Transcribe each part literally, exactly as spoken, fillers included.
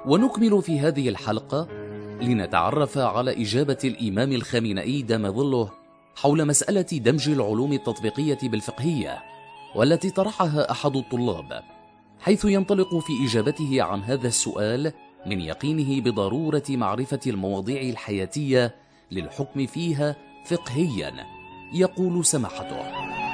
ونكمل في هذه الحلقة لنتعرف على إجابة الإمام الخامنئي دام ظله حول مسألة دمج العلوم التطبيقية بالفقهية، والتي طرحها أحد الطلاب، حيث ينطلق في إجابته عن هذا السؤال من يقينه بضرورة معرفة المواضيع الحياتية للحكم فيها فقهيا. يقول سماحته: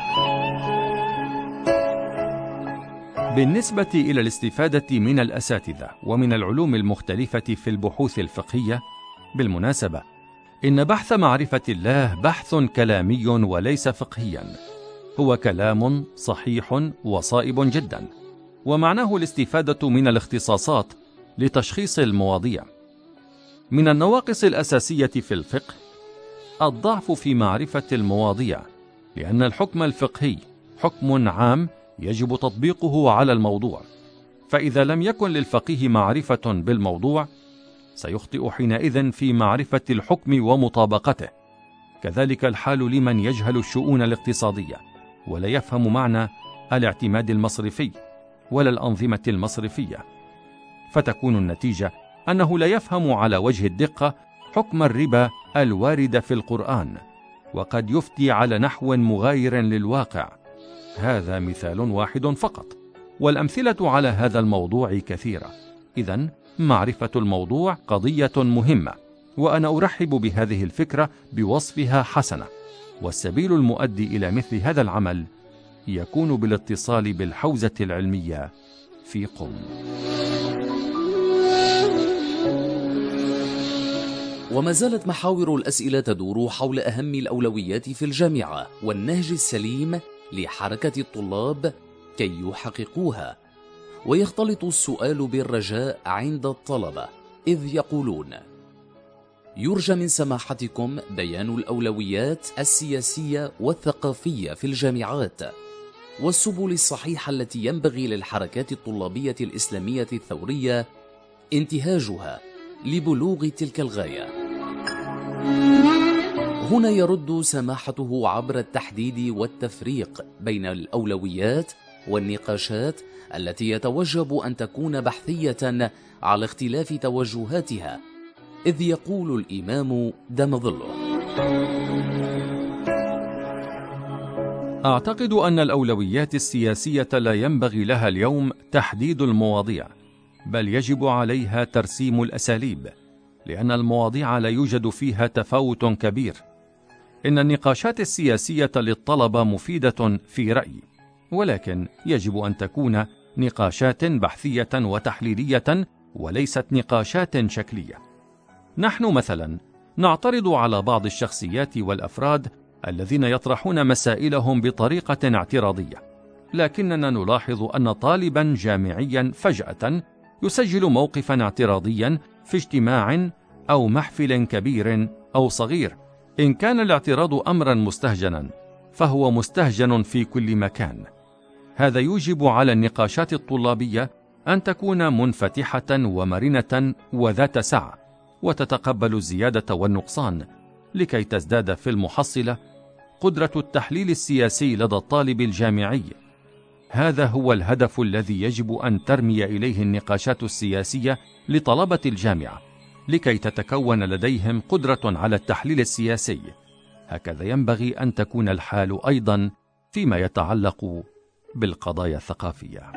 بالنسبة إلى الاستفادة من الأساتذة ومن العلوم المختلفة في البحوث الفقهية، بالمناسبة إن بحث معرفة الله بحث كلامي وليس فقهيا، هو كلام صحيح وصائب جدا، ومعناه الاستفادة من الاختصاصات لتشخيص المواضيع. من النواقص الأساسية في الفقه الضعف في معرفة المواضيع، لأن الحكم الفقهي حكم عام يجب تطبيقه على الموضوع، فإذا لم يكن للفقيه معرفة بالموضوع سيخطئ حينئذ في معرفة الحكم ومطابقته. كذلك الحال لمن يجهل الشؤون الاقتصادية ولا يفهم معنى الاعتماد المصرفي ولا الأنظمة المصرفية، فتكون النتيجة أنه لا يفهم على وجه الدقة حكم الربا الوارد في القرآن، وقد يفتي على نحو مغاير للواقع. هذا مثال واحد فقط، والأمثلة على هذا الموضوع كثيرة. إذن معرفة الموضوع قضية مهمة، وأنا أرحب بهذه الفكرة بوصفها حسنة، والسبيل المؤدي إلى مثل هذا العمل يكون بالاتصال بالحوزة العلمية في قم. وما زالت محاور الأسئلة تدور حول أهم الأولويات في الجامعة والنهج السليم لحركة الطلاب كي يحققوها، ويختلط السؤال بالرجاء عند الطلبة، إذ يقولون: يرجى من سماحتكم بيان الأولويات السياسية والثقافية في الجامعات والسبل الصحيحة التي ينبغي للحركات الطلابية الإسلامية الثورية انتهاجها لبلوغ تلك الغاية. هنا يرد سماحته عبر التحديد والتفريق بين الأولويات والنقاشات التي يتوجب أن تكون بحثية على اختلاف توجهاتها، إذ يقول الإمام دام ظله: أعتقد أن الأولويات السياسية لا ينبغي لها اليوم تحديد المواضيع، بل يجب عليها ترسيم الأساليب، لأن المواضيع لا يوجد فيها تفاوت كبير. إن النقاشات السياسية للطلبة مفيدة في رأيي، ولكن يجب أن تكون نقاشات بحثية وتحليلية وليست نقاشات شكلية. نحن مثلا نعترض على بعض الشخصيات والأفراد الذين يطرحون مسائلهم بطريقة اعتراضية، لكننا نلاحظ أن طالبا جامعيا فجأة يسجل موقفا اعتراضيا في اجتماع أو محفل كبير أو صغير. إن كان الاعتراض أمرا مستهجنا فهو مستهجن في كل مكان. هذا يوجب على النقاشات الطلابية أن تكون منفتحة ومرنة وذات سعة، وتتقبل الزيادة والنقصان، لكي تزداد في المحصلة قدرة التحليل السياسي لدى الطالب الجامعي. هذا هو الهدف الذي يجب أن ترمي إليه النقاشات السياسية لطلبة الجامعة، لكي تتكون لديهم قدرة على التحليل السياسي. هكذا ينبغي أن تكون الحال أيضا فيما يتعلق بالقضايا الثقافية.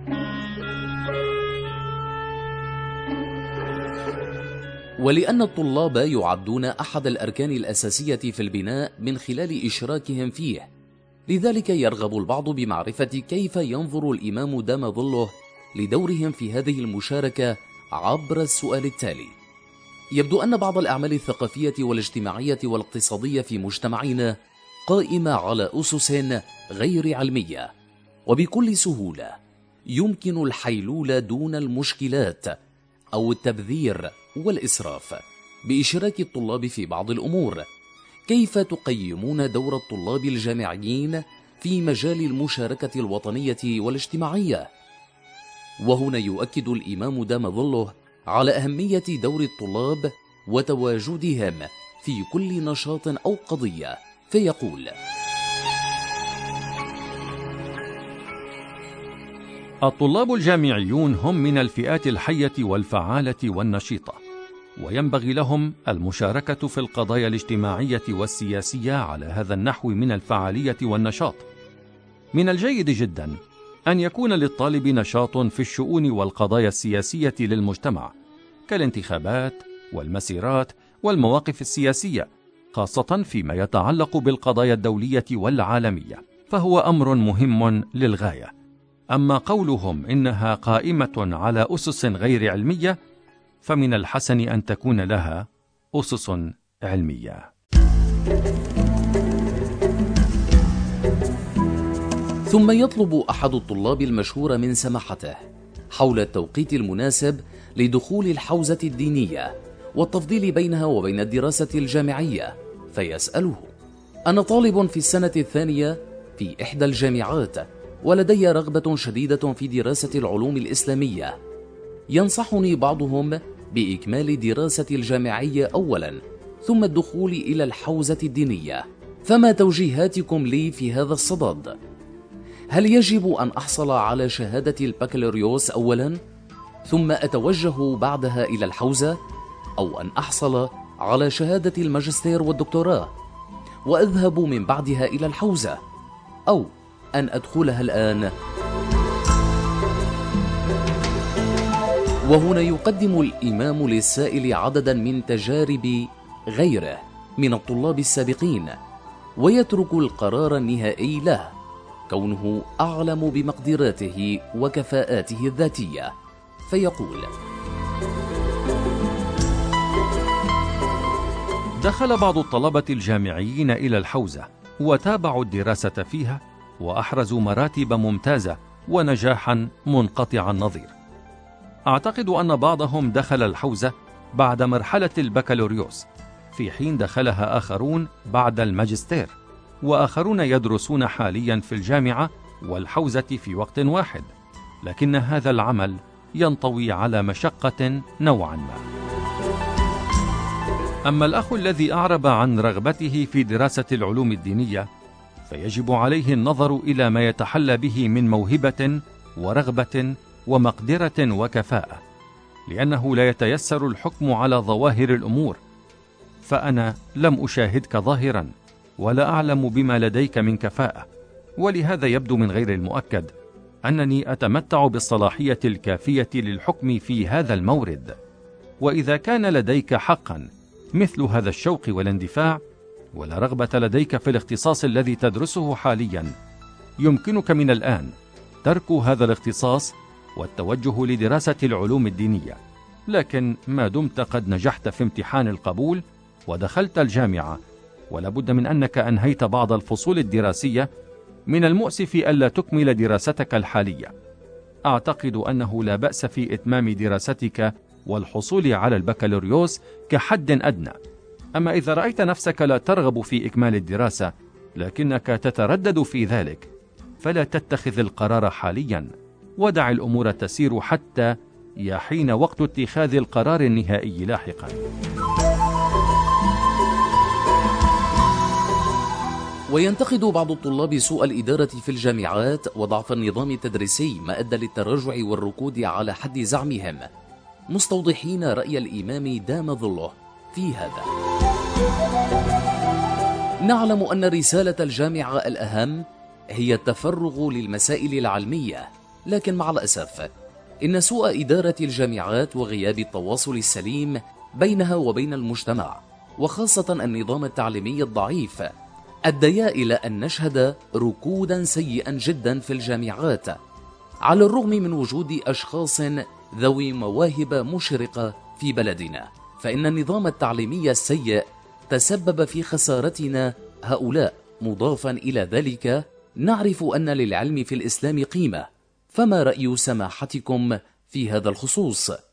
ولأن الطلاب يعدون أحد الأركان الأساسية في البناء من خلال إشراكهم فيه، لذلك يرغب البعض بمعرفة كيف ينظر الإمام دام ظله لدورهم في هذه المشاركة عبر السؤال التالي: يبدو أن بعض الأعمال الثقافية والاجتماعية والاقتصادية في مجتمعنا قائمة على أسس غير علمية، وبكل سهولة يمكن الحيلول دون المشكلات أو التبذير والإسراف بإشراك الطلاب في بعض الأمور. كيف تقيمون دور الطلاب الجامعيين في مجال المشاركة الوطنية والاجتماعية؟ وهنا يؤكد الإمام دام ظله على أهمية دور الطلاب وتواجدهم في كل نشاط أو قضية، فيقول: الطلاب الجامعيون هم من الفئات الحية والفعالة والنشيطة، وينبغي لهم المشاركة في القضايا الاجتماعية والسياسية على هذا النحو من الفعالية والنشاط. من الجيد جدا أن يكون للطالب نشاط في الشؤون والقضايا السياسية للمجتمع كالانتخابات والمسيرات والمواقف السياسية، خاصة فيما يتعلق بالقضايا الدولية والعالمية، فهو أمر مهم للغاية. أما قولهم إنها قائمة على أسس غير علمية، فمن الحسن أن تكون لها أسس علمية. ثم يطلب أحد الطلاب المشهور من سماحته حول التوقيت المناسب لدخول الحوزة الدينية والتفضيل بينها وبين الدراسة الجامعية، فيسأله: أنا طالب في السنة الثانية في إحدى الجامعات، ولدي رغبة شديدة في دراسة العلوم الإسلامية. ينصحني بعضهم بإكمال دراسة الجامعية أولا ثم الدخول إلى الحوزة الدينية، فما توجيهاتكم لي في هذا الصدد؟ هل يجب أن أحصل على شهادة البكالوريوس أولا ثم أتوجه بعدها إلى الحوزة، أو أن أحصل على شهادة الماجستير والدكتوراه وأذهب من بعدها إلى الحوزة، أو أن أدخلها الآن؟ وهنا يقدم الإمام للسائل عددا من تجارب غيره من الطلاب السابقين، ويترك القرار النهائي له كونه أعلم بمقدراته وكفاءاته الذاتية، فيقول: دخل بعض الطلبة الجامعيين إلى الحوزة وتابعوا الدراسة فيها وأحرزوا مراتب ممتازة ونجاحا منقطع النظير. أعتقد أن بعضهم دخل الحوزة بعد مرحلة البكالوريوس، في حين دخلها آخرون بعد الماجستير، وآخرون يدرسون حاليا في الجامعة والحوزة في وقت واحد، لكن هذا العمل ينطوي على مشقة نوعا ما. أما الأخ الذي أعرب عن رغبته في دراسة العلوم الدينية، فيجب عليه النظر إلى ما يتحلى به من موهبة ورغبة ومقدرة وكفاءة، لأنه لا يتيسر الحكم على ظواهر الأمور، فأنا لم أشاهدك ظاهرا ولا أعلم بما لديك من كفاءة، ولهذا يبدو من غير المؤكد أنني أتمتع بالصلاحية الكافية للحكم في هذا المورد. وإذا كان لديك حقا مثل هذا الشوق والاندفاع، ولا رغبة لديك في الاختصاص الذي تدرسه حاليا، يمكنك من الآن ترك هذا الاختصاص والتوجه لدراسة العلوم الدينية. لكن ما دمت قد نجحت في امتحان القبول ودخلت الجامعة، ولابد من أنك أنهيت بعض الفصول الدراسية، من المؤسف ألا تكمل دراستك الحالية. أعتقد أنه لا بأس في إتمام دراستك والحصول على البكالوريوس كحد أدنى. أما إذا رأيت نفسك لا ترغب في إكمال الدراسة لكنك تتردد في ذلك، فلا تتخذ القرار حاليا، ودع الأمور تسير حتى يحين وقت اتخاذ القرار النهائي لاحقا. وينتقد بعض الطلاب سوء الإدارة في الجامعات وضعف النظام التدريسي، ما أدى للتراجع والركود على حد زعمهم، مستوضحين رأي الإمام دام ظله في هذا. نعلم أن رسالة الجامعة الأهم هي التفرغ للمسائل العلمية، لكن مع الأسف إن سوء إدارة الجامعات وغياب التواصل السليم بينها وبين المجتمع، وخاصة النظام التعليمي الضعيف، أديا إلى أن نشهد ركودا سيئا جدا في الجامعات، على الرغم من وجود أشخاص ذوي مواهب مشرقة في بلدنا. فإن النظام التعليمي السيء تسبب في خسارتنا هؤلاء. مضافا إلى ذلك، نعرف أن للعلم في الإسلام قيمة، فما رأي سماحتكم في هذا الخصوص؟